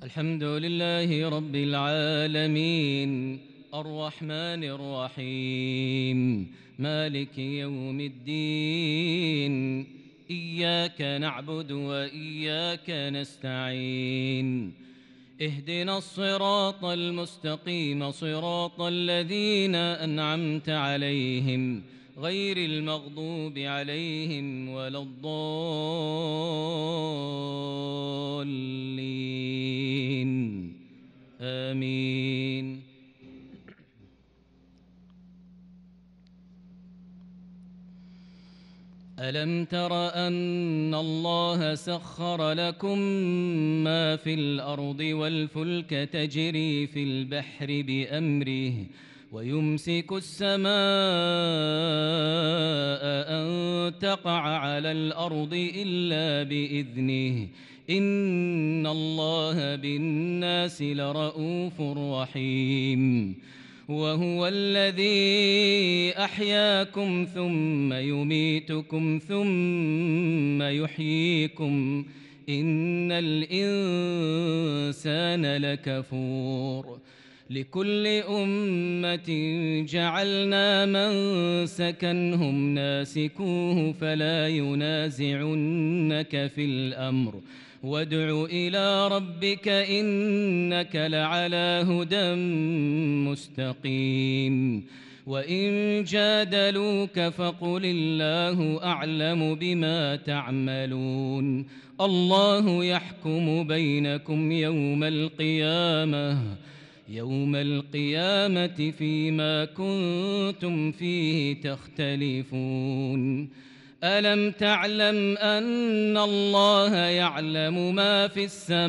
الحمد لله رب العالمين الرحمن الرحيم مالك يوم الدين إياك نعبد وإياك نستعين اهدنا الصراط المستقيم صراط الذين أنعمت عليهم غير المغضوب عليهم ولا الضالين آمين. ألم تر أن الله سخر لكم ما في الأرض والفلك تجري في البحر بأمره ويمسك السماء أن تقع على الأرض إلا بإذنه إن الله بالناس لرءوف رحيم وهو الذي أحياكم ثم يميتكم ثم يحييكم إن الإنسان لكفور لكل أمة جعلنا منسكا هم ناسكوه فلا ينازعنك في الأمر وادع إلى ربك إنك لعلى هدى مستقيم وإن جادلوك فقل الله أعلم بما تعملون الله يحكم بينكم يوم القيامة فيما كنتم فيه تختلفون ألم تعلم أن الله يعلم ما في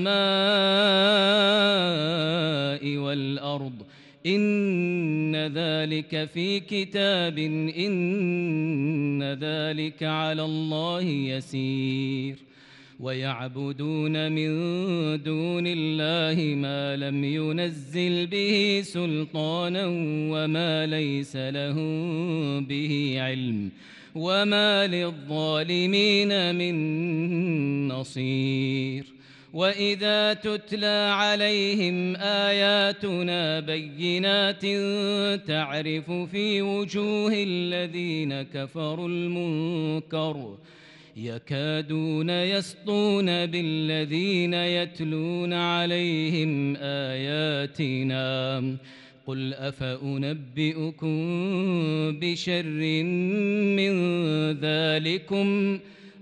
السماء والأرض إن ذلك في كتاب إن ذلك على الله يسير ويعبدون من دون الله ما لم ينزل به سلطانا وما ليس لهم به علم وما للظالمين من نصير وإذا تتلى عليهم آياتنا بينات تعرف في وجوه الذين كفروا المنكر يكادون يسطون بالذين يتلون عليهم آياتنا قل أفأنبئكم بشر من ذلكم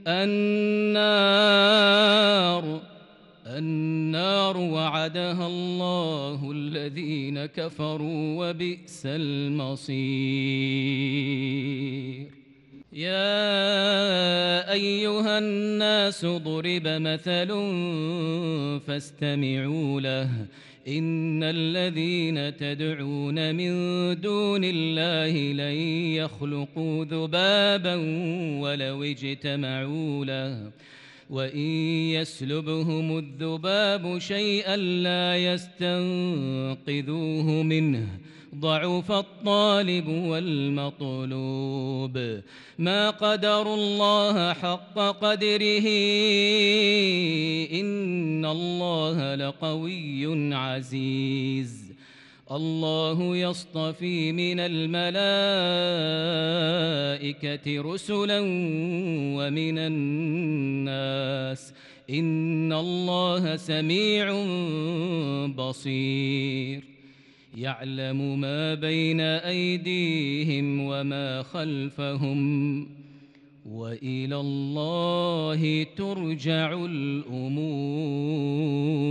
النار وعدها الله الذين كفروا وبئس المصير يا أيها الناس ضرب مثل فاستمعوا له إن الذين تدعون من دون الله لن يخلقوا ذبابا ولو اجتمعوا له وإن يسلبهم الذباب شيئا لا يستنقذوه منه ضعف الطالب والمطلوب ما قدروا الله حق قدره إن الله لقوي عزيز الله يصطفي من الملائكة رسلا ومن الناس إن الله سميع بصير يعلم ما بين أيديهم وما خلفهم وإلى الله ترجع الأمور